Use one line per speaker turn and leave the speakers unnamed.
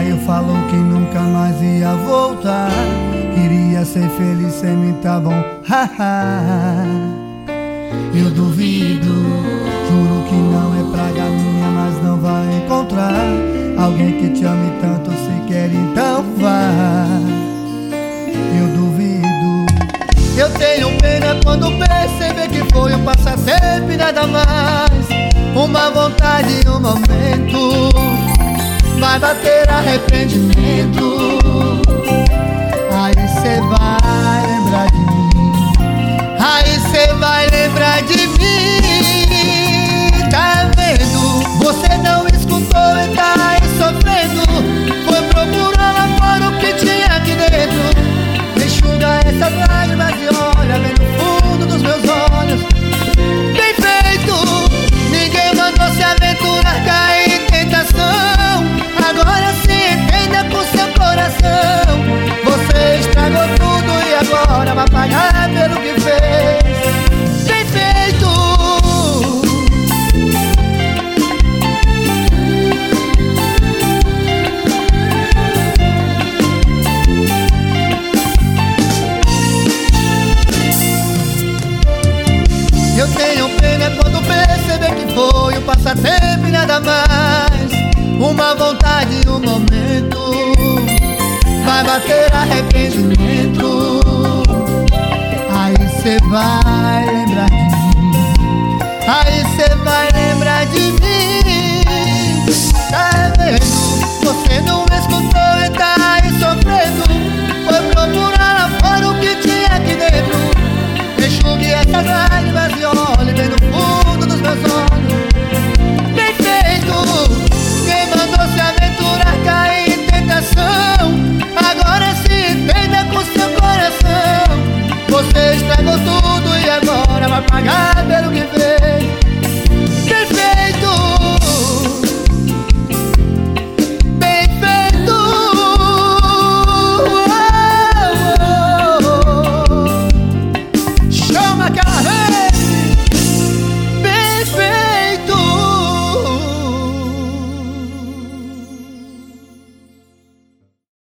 Saiu, falou que nunca mais ia voltar. Queria ser feliz sem mim, tá bom, haha. Eu duvido, juro que não é praga minha, mas não vai encontrar alguém que te ame tanto se quer, então vá. Eu duvido. Eu tenho pena quando perceber que foi um passatempo e nada mais. Uma vontade e um momento, vai bater arrependimento. Aí cê vai lembrar de mim. Aí cê vai lembrar de mim. Tá vendo? Você não escutou e tá aí sofrendo. Foi procurar lá fora o que tinha aqui dentro. Enxuga essas lágrimas e olha bem no fundo dos meus olhos. Bem feito! Ninguém mandou se aventurar, cair em tentação. Agora se entenda com seu coração. Você estragou tudo e agora vai pagar pelo que fez. Bem feito! Eu tenho pena quando perceber que foi um passatempo e nada mais. Uma vontade e um momento, vai bater arrependimento. Aí cê vai lembrar de mim. Aí cê vai lembrar de mim. Tá vendo? Você não escutou e tá aí sofrendo. Foi procurar lá fora o que tinha aqui dentro. Enxugue essas lágrimas e olhe bem no fundo dos meus olhos. Bem feito! Quem mandou se aventurar, cair em tentação. Agora se entenda com seu coração. Você estragou tudo e agora vai pagar pelo que fez.